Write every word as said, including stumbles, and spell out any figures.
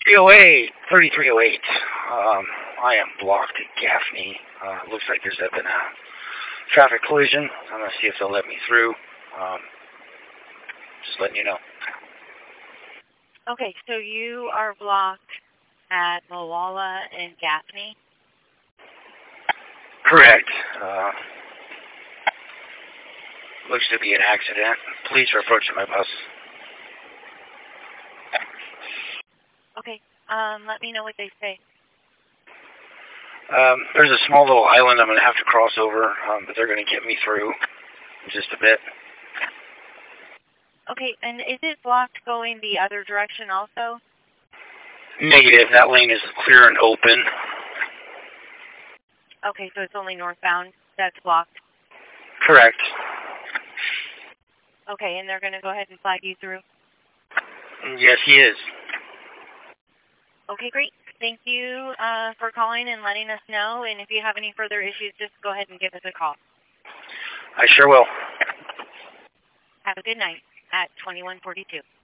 three oh eight, thirty-three oh eight. Um, I am blocked at Gaffney. Uh, looks like there's been a traffic collision. I'm going to see if they'll let me through. Um, just letting you know. Okay, so you are blocked at Molalla and Gaffney? Correct. Uh, looks to be an accident. Police are approaching my bus. Okay, um, let me know what they say. Um, there's a small little island I'm going to have to cross over, um, but they're going to get me through in just a bit. Okay, and is it blocked going the other direction also? Negative. That lane is clear and open. Okay, so it's only northbound that's blocked? Correct. Okay, and they're going to go ahead and flag you through? Yes, he is. Okay, great. Thank you uh, for calling and letting us know. And if you have any further issues, just go ahead and give us a call. I sure will. Have a good night at twenty-one forty-two.